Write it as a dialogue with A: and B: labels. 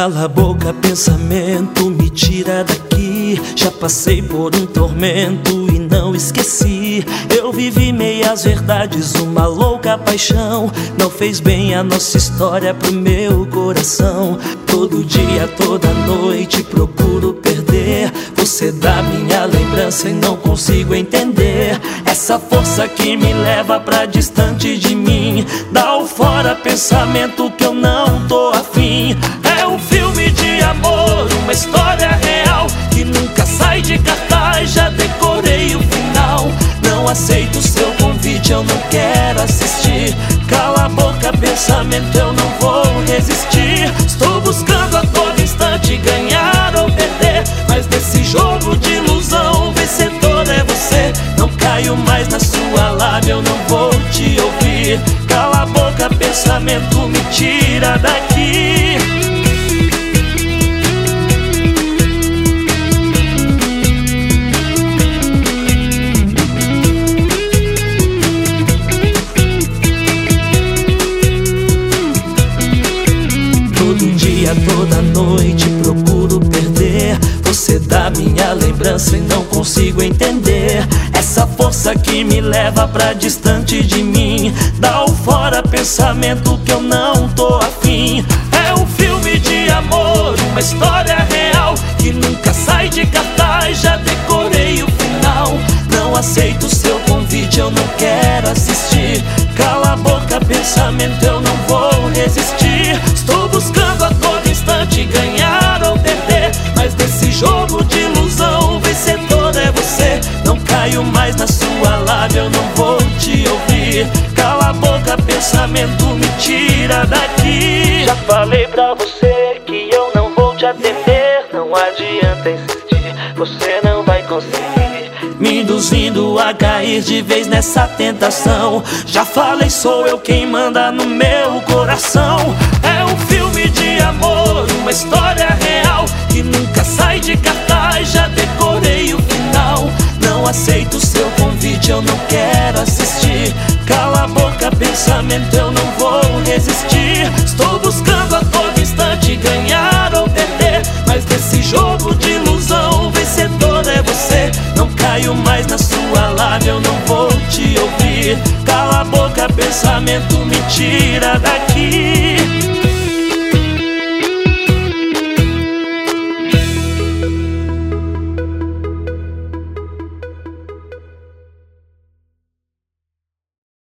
A: Cala a boca, pensamento, me tira daqui. Já passei por um tormento e não esqueci. Eu vivi meias verdades, uma louca paixão. Não fez bem a nossa história pro meu coração. Todo dia, toda noite procuro perder você da minha lembrança e não consigo entender essa força que me leva pra distante de mim. Dá o fora pensamento que eu não tô afim. É um filme de amor, uma história real que nunca sai de cartaz, já decorei o final. Não aceito o seu convite, eu não quero assistir. Cala a boca, pensamento, eu não vou resistir. Estou buscando a todo instante ganhar ou perder, mas nesse jogo de ilusão, o vencedor é você. Não caio mais na sua lábia, eu não vou te ouvir. Cala a boca, pensamento, me tira daqui. Todo dia, toda noite procuro perder você da minha lembrança e não consigo entender essa força que me leva pra distante de mim. Dá o fora pensamento que eu não tô afim. É um filme de amor, uma história real que nunca sai de cartaz, já decorei o final. Não aceito o seu convite, eu não quero assistir. Cala a boca, pensamento, eu não vou resistir. Estou buscando a todo instante ganhar ou perder, mas nesse jogo de ilusão, o vencedor é você. Não caio mais na sua lábia, eu não vou te ouvir. Cala a boca, pensamento, me tira daqui.
B: Já falei pra você que eu não vou te atender. Não adianta insistir, você não vai conseguir.
A: Me induzindo a cair de vez nessa tentação. Já falei, sou eu quem manda no meu coração. É um filme de amor, uma história real que nunca sai de cartaz, já decorei o final. Não aceito o seu convite, eu não quero assistir. Cala a boca, pensamento, eu não vou resistir. Estou buscando a todo instante ganhar ou perder, mas nesse jogo de ilusão, o vencedor é você. Não caio mais na sua lábia, eu não vou te ouvir. Cala a boca, pensamento, me tira